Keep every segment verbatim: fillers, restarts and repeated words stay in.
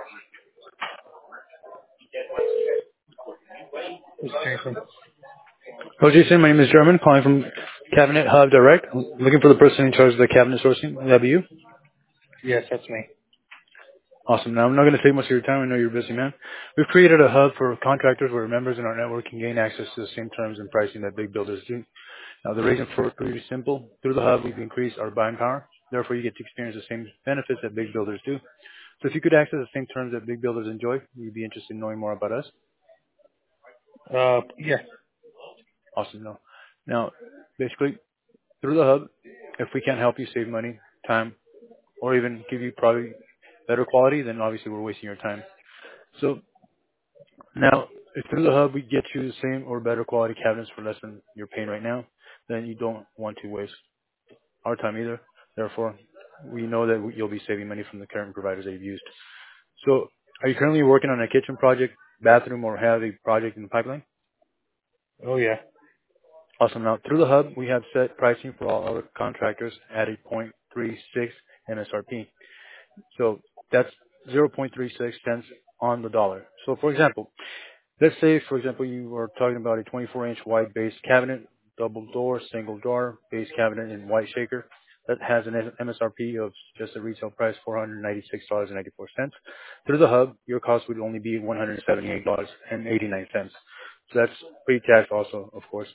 This is Jason. Hello, Jason. My name is German, calling from Cabinet Hub Direct. I'm looking for the person in charge of the cabinet sourcing. Would that be you? Yes, that's me. Awesome. Now, I'm not going to take much of your time. I know you're a busy man. We've created a hub for contractors where members in our network can gain access to the same terms and pricing that big builders do. Now, the reason for it is pretty simple. Through the hub, we've increased our buying power. Therefore, you get to experience the same benefits that big builders do. So if you could access the same terms that big builders enjoy, you'd be interested in knowing more about us. Uh, yeah. Awesome. No. Now, basically, through the hub, if we can help you save money, time, or even give you probably better quality, then obviously we're wasting your time. So now, if through the hub we get you the same or better quality cabinets for less than you're paying right now, then you don't want to waste our time either. Therefore, we know that you'll be saving money from the current providers that you've used. So, are you currently working on a kitchen project, bathroom, or have a project in the pipeline? Oh, yeah. Awesome. Now, through the hub, we have set pricing for all our contractors at a point three six M S R P. So that's zero point three six cents on the dollar. So for example, let's say, for example, you are talking about a twenty-four inch wide base cabinet, double door, single door, base cabinet in white shaker that has an M S R P of just a retail price four hundred ninety-six dollars and ninety-four cents. Through the hub, your cost would only be one hundred seventy-eight dollars and eighty-nine cents. So that's pre-tax also, of course.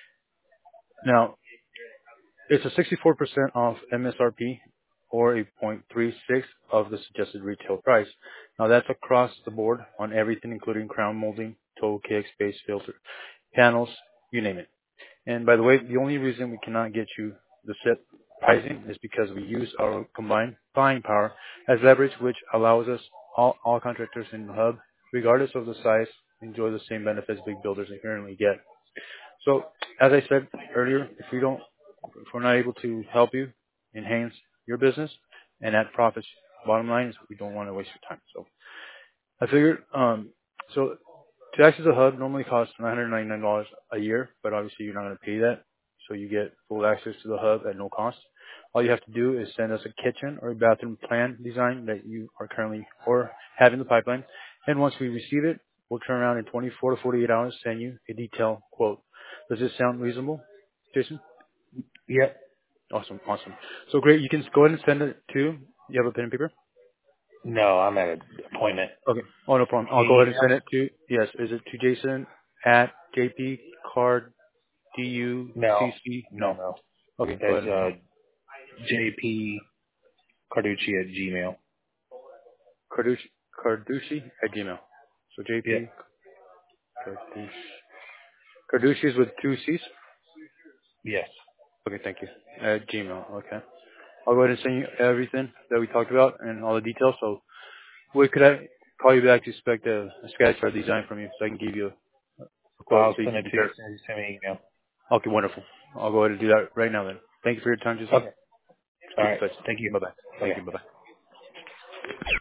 Now, it's a sixty-four percent off M S R P or a zero point three six of the suggested retail price. Now that's across the board on everything, including crown molding, toe kicks, base filter, panels, you name it. And by the way, the only reason we cannot get you the set pricing is because we use our combined buying power as leverage, which allows us, all, all contractors in the hub, regardless of the size, enjoy the same benefits big builders currently get. So, as I said earlier, if we don't, if we're not able to help you enhance your business and add profits, bottom line is we don't want to waste your time. So, I figured, um, so to access the hub normally costs nine hundred ninety-nine dollars a year, but obviously you're not going to pay that. So you get full access to the hub at no cost. All you have to do is send us a kitchen or a bathroom plan design that you are currently or have in the pipeline. And once we receive it, we'll turn around in twenty-four to forty-eight hours, send you a detailed quote. Does this sound reasonable, Jason? Yep. Awesome, awesome. So great. You can go ahead and send it to, you have a pen and paper? No, I'm at an appointment. Okay. Oh, no problem. I'll Any go ahead and email? send it to, yes, is it to Jason at jpcard, D U No. C C? No, No. no. Okay, go That's, ahead. uh, J P Carducci at Gmail. Carducci, Carducci at Gmail. So J Yeah. P Carducci. Carducci is with two C's? Yes. Okay, thank you. At Gmail, okay. I'll go ahead and send you everything that we talked about and all the details. So, wait, could I call you back to expect a, a sketch or a design from you so I can give you a quote I'll so you send can it to you compare? as soon as you send me an email. Okay, wonderful. I'll go ahead and do that right now then. Thank you for your time, Jason. Okay. All Keep in right. touch. Thank you. Bye-bye. Thank Okay. you. Bye-bye.